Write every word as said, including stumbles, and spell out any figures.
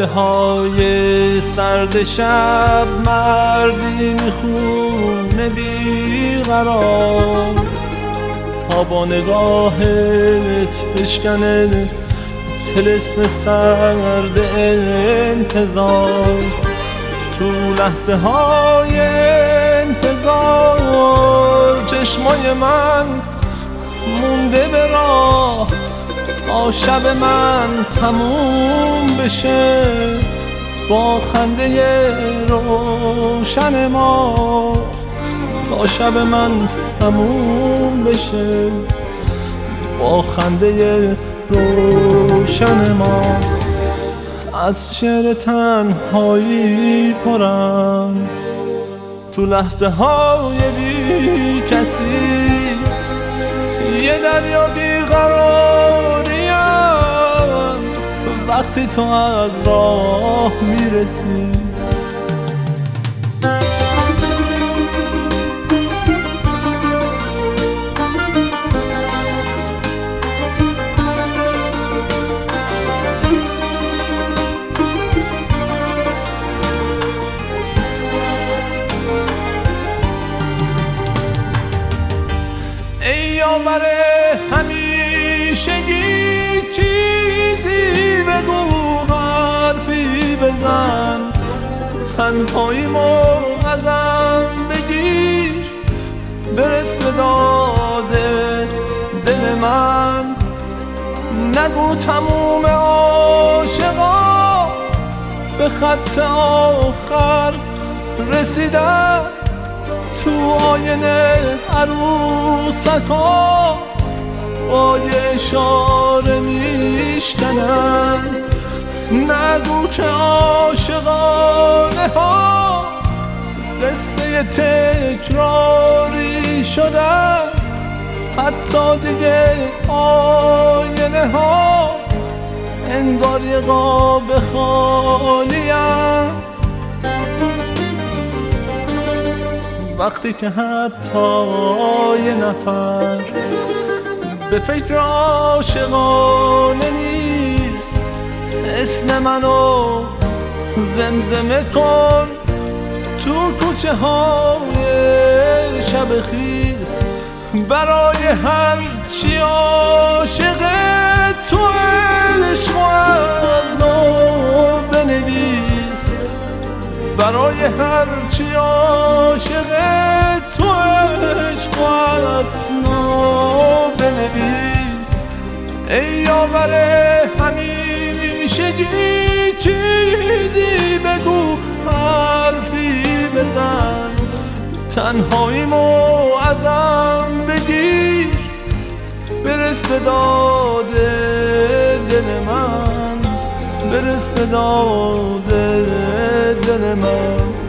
کوچه های سرد شب مردی میخونه بیقرار تا با نگاهت بشکنه طلسم سرد انتظار. تو لحظه های انتظار چشمای من مونده به راه تا شب من تموم بشه با خنده روشن ما. تا شب من تموم بشه با خنده روشن ما. از شعر تنهایی پرم تو لحظه های بی کسی، یه دریا بیقراریم وقتی تو از راه میرسی. یاور همیشگی چیزی بگو، حرفی بزن، تنهاییمو ازم بگیر، برس به داد دل من. نگو تموم عاشقا به خط آخر رسیدن، تو آینه عروسکا با یه اشاره میشکنن. نگو که عاشقانه ها قصه تکراری شدن، حتی دیگه آینه ها انگار یه قاب خالیم. وقتی که حتی یه نفر به فکر عاشقانه نیست، اسم منو زمزمه کن تو کوچه های شب خیس. برای هر چی عاشقه تو عشق از نو بنویس. برای هر چی عاشقه تو عشق از نو بنویس. ای یاور همیشگی چیزی بگو، حرفی بزن، تنهاییمو ازم بگیر، برس به داد دل من، برس به داد دل من.